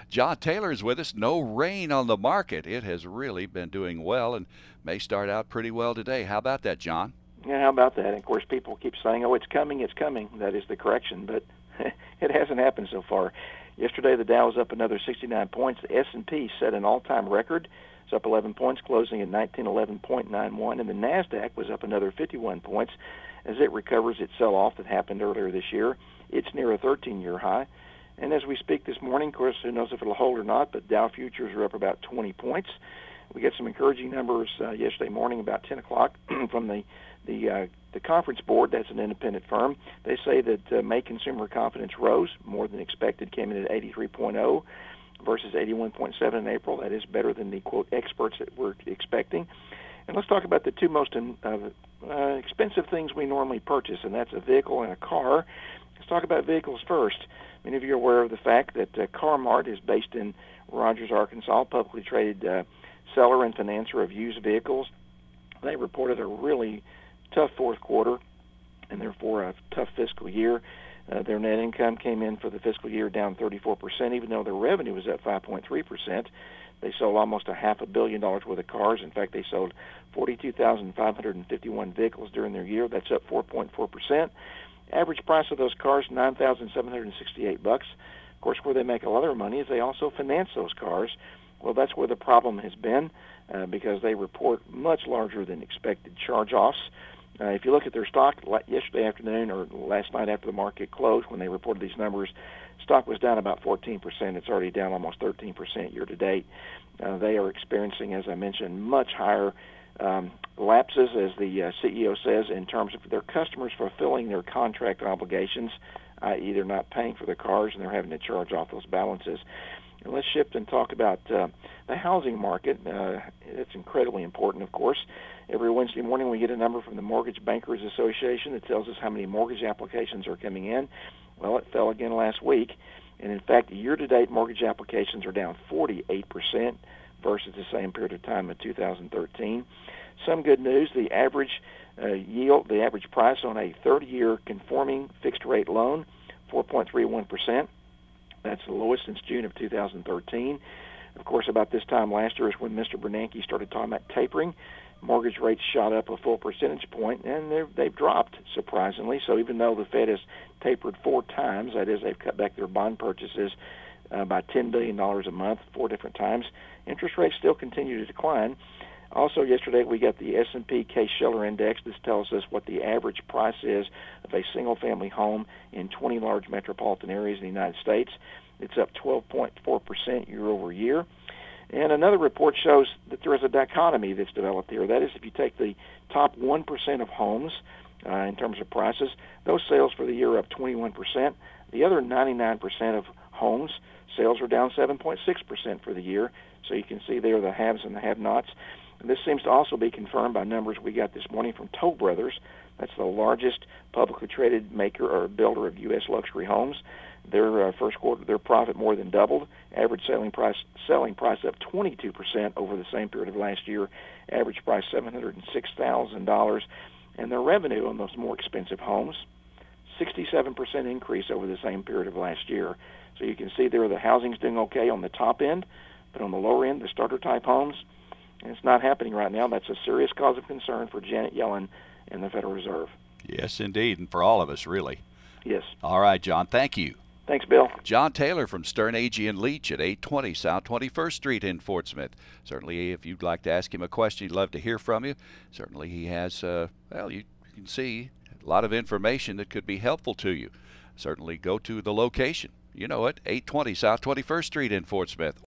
John Taylor's with us. No rain on the market. It has really been doing well and may start out pretty well today. How about that, John? Yeah, how about that? And of course, people keep saying, "Oh, it's coming, it's coming." That is the correction, but it hasn't happened so far. Yesterday, the Dow was up another 69 points. The S&P set an all-time record. It's up 11 points, closing at 1911.91, and the Nasdaq was up another 51 points as it recovers its sell-off that happened earlier this year. It's near a 13-year high. And as we speak this morning, of course, who knows if it'll hold or not, but Dow futures are up about 20 points. We got some encouraging numbers yesterday morning about 10 o'clock from the conference board. That's an independent firm. They say that May consumer confidence rose more than expected, came in at 83.0 versus 81.7 in April. That is better than the, quote, experts that we're expecting. And let's talk about the two most expensive things we normally purchase, and that's a vehicle and a car. Let's talk about vehicles first. Many of you are aware of the fact that CarMart is based in Rogers, Arkansas, publicly traded seller and financer of used vehicles. They reported a really tough fourth quarter and therefore a tough fiscal year. Their net income came in for the fiscal year down 34%, even though their revenue was up 5.3%. They sold almost $500 million worth of cars. In fact, they sold 42,551 vehicles during their year. That's up 4.4%. Average price of those cars, $9,768. Of course, where they make a lot of their money is they also finance those cars. Well, that's where the problem has been because they report much larger than expected charge-offs. If you look at their stock yesterday afternoon or last night after the market closed when they reported these numbers, stock was down about 14%. It's already down almost 13% year-to-date. They are experiencing, as I mentioned, much higher lapses, as the CEO says, in terms of their customers fulfilling their contract obligations, i.e. they're not paying for the cars and they're having to charge off those balances. And let's shift and talk about the housing market. It's incredibly important, of course. Every Wednesday morning we get a number from the Mortgage Bankers Association that tells us how many mortgage applications are coming in. Well, it fell again last week. And in fact, year-to-date mortgage applications are down 48% versus the same period of time in 2013. Some good news, the average yield, the average price on a 30-year conforming fixed-rate loan, 4.31%. That's the lowest since June of 2013. Of course, about this time last year is when Mr. Bernanke started talking about tapering. Mortgage rates shot up a full percentage point, and they've dropped, surprisingly. So even though the Fed has tapered 4 times, that is, they've cut back their bond purchases by $10 billion a month 4 different times, interest rates still continue to decline. Also, yesterday we got the S&P Case-Shiller Index. This tells us what the average price is of a single-family home in 20 large metropolitan areas in the United States. It's up 12.4% year over year. And another report shows that there is a dichotomy that's developed here. That is, if you take the top 1% of homes in terms of prices, those sales for the year are up 21%. The other 99% of homes, sales are down 7.6% for the year. So you can see there the haves and the have-nots. And this seems to also be confirmed by numbers we got this morning from Toll Brothers. That's the largest publicly traded maker or builder of U.S. luxury homes. Their first quarter, their profit more than doubled. Average selling price up 22% over the same period of last year. Average price $706,000, and their revenue on those more expensive homes, 67% increase over the same period of last year. So you can see there the housing's doing okay on the top end, but on the lower end, the starter type homes, and it's not happening right now. That's a serious cause of concern for Janet Yellen and the Federal Reserve. Yes, indeed, and for all of us, really. Yes. All right, John, thank you. Thanks, Bill. John Taylor from Stern Agee and Leach at 820 South 21st Street in Fort Smith. Certainly, if you'd like to ask him a question, he'd love to hear from you. Certainly, he has, you can see a lot of information that could be helpful to you. Certainly, go to the location. You know it, 820 South 21st Street in Fort Smith.